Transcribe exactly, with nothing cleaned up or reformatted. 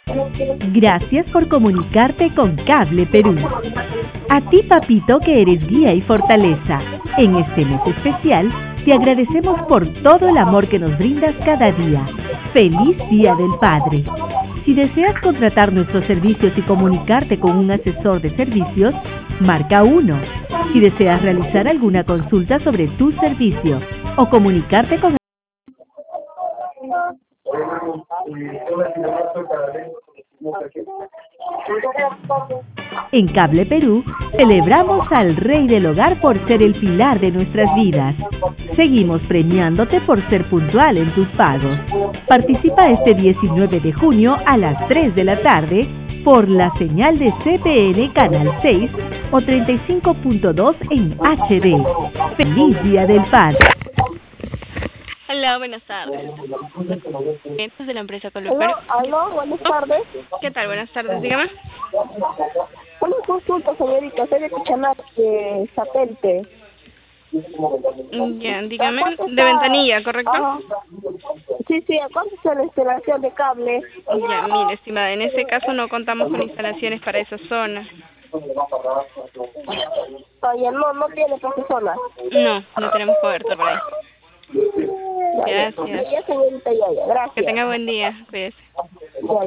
Gracias por comunicarte con Cable Perú. A ti, papito, que eres guía y fortaleza. En este mes especial, te agradecemos por todo el amor que nos brindas cada día. ¡Feliz Día del Padre! Si deseas contratar nuestros servicios y comunicarte con un asesor de servicios, marca uno. Si deseas realizar alguna consulta sobre tu servicio o comunicarte con En Cable Perú, celebramos al Rey del Hogar por ser el pilar de nuestras vidas. Seguimos premiándote por ser puntual en tus pagos. Participa este diecinueve de junio a las tres de la tarde por la señal de C P N Canal seis o treinta y cinco punto dos en H D. ¡Feliz Día del Padre! Hola, buenas tardes. Clientes de la empresa Cable Perú. Aló, aló, buenas tardes. ¿Qué tal? Buenas tardes, dígame. Una consulta, señorita, soy de Cuchanar, de satélite. Ya, dígame. De ventanilla, ¿correcto? Ajá. Sí, sí, ¿a cuánto es la instalación de cable? Ya, mire, estimada, en ese caso no contamos con instalaciones para esa zona. Oye, no, no tiene profesora. No, no tenemos cobertura por ahí. Ya, Gracias. ya, señorita, ya, ya, gracias. Que tenga buen día, cuídese. Ya,